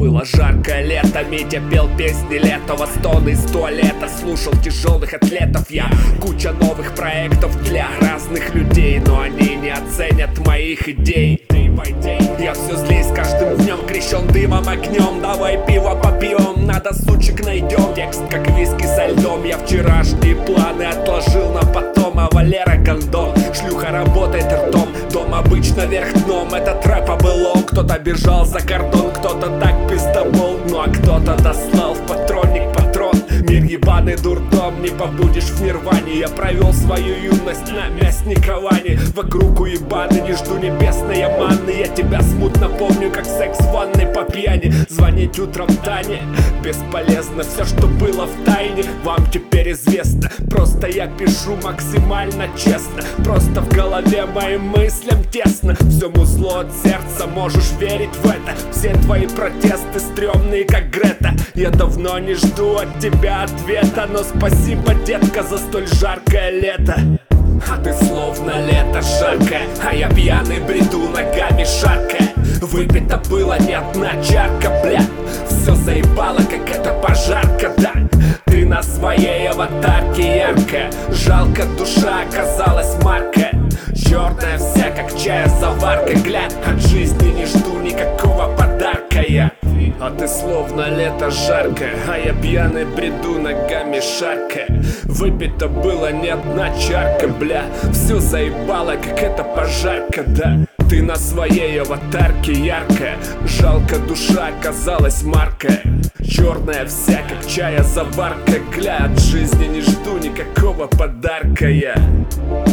Было жаркое лето, Митя пел песни летого, стоны из туалета, слушал тяжелых атлетов я. Куча новых проектов для разных людей, но они не оценят моих идей. Я все злей с каждым днем, крещен дымом, огнем. Давай пиво попьем, надо сучек найдем. Текст как виски со льдом. Я вчерашние планы отложил на потом, а Валера гондон. Шлюха работает ртом, дом обычно вверх дном. Этот рэп о былом. Кто-то бежал за кордон, кто-то так пиздобол. Ну а кто-то дослал в патронник патрон. Мир ебаный дурдом, не побудешь в нирване. Я провел свою юность на мясниковане. Вокруг уебаны, не жду небесной манны. Я тебя смутно помню, как секс в ванной по пьяни. Звонить утром Тане бесполезно, все, что было в тайне, вам теперь известно. Просто я пишу максимально честно. Просто в голове моим мыслям тесно. Все музло от сердца, можешь верить в это. Все твои протесты стрёмные, как Грета. Я давно не жду от тебя ответа, но спасибо, детка, за столь жаркое лето. А ты словно лето жаркое, а я пьяный бреду ногами шаркая. Выпито было не одна чарка, бля. Все заебало, как эта пожарка, да. Ты на своей аватарке яркая. Жалко, душа оказалась маркая. Черная вся, как чая заварка, гля. От жизни не жду никакого подарка я. А ты словно лето жаркое, а я пьяный бреду ногами шаркая. Выпито было не одна чарка, бля. Все заебало, как эта пожарка, да. Ты на своей аватарке яркая. Жалко, душа оказалась маркая. Черная вся, как чая заварка, гля. От жизни не жду никакого подарка я.